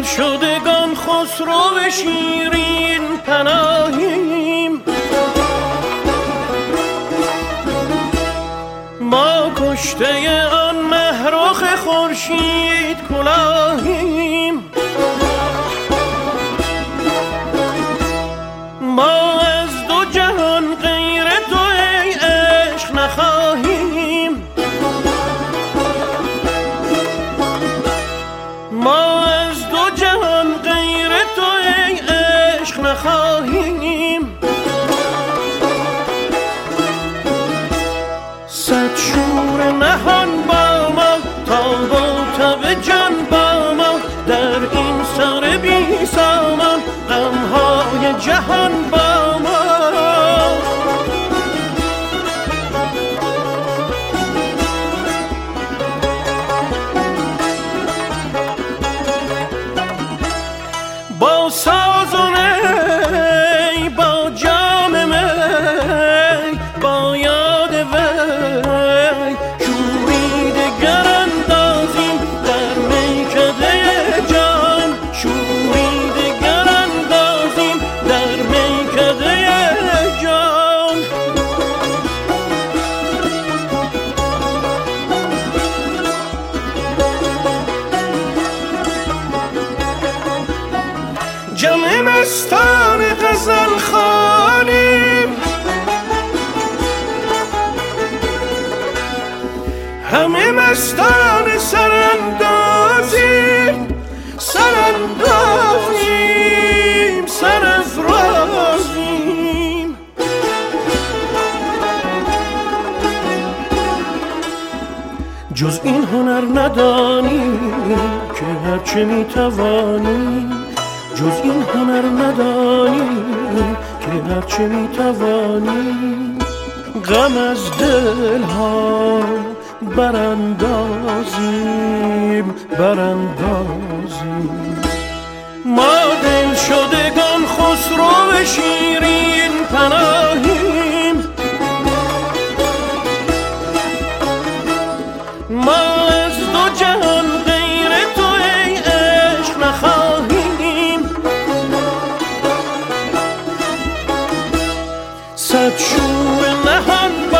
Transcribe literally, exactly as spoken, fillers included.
شدگان خسرو شیرین پناهیم، ما کشته آن مهرخ خورشید کلاهیم. ما از دو جهان غیر تو ای عشق نخواهیم، ما از دو جهان غیر تو ای عشق نخواهیم. صد شور نهان با ما تا با تب جان با ما، در این سر بی سامان غمهای جهان با ما. با ساز و نی، با جام می، با یاد وی شوری دگر اندازیم در میکده جان، شوری دگر اندازیم در میکده جان. جمع مستان غزل خوانیم، همه مستان سراندازیم، سراندازیم سرافرازیم. جز این هنر ندانیم که هرچه میتوانیم، جز این هنر ندانیم که هرچه میتوانیم. غم از دل ها براندازیم براندازیم. ما دل شدگان خسرو شیرین پناهیم، ما از دو جهان غیر تو ای عشق نخواهیم. صد شور نهان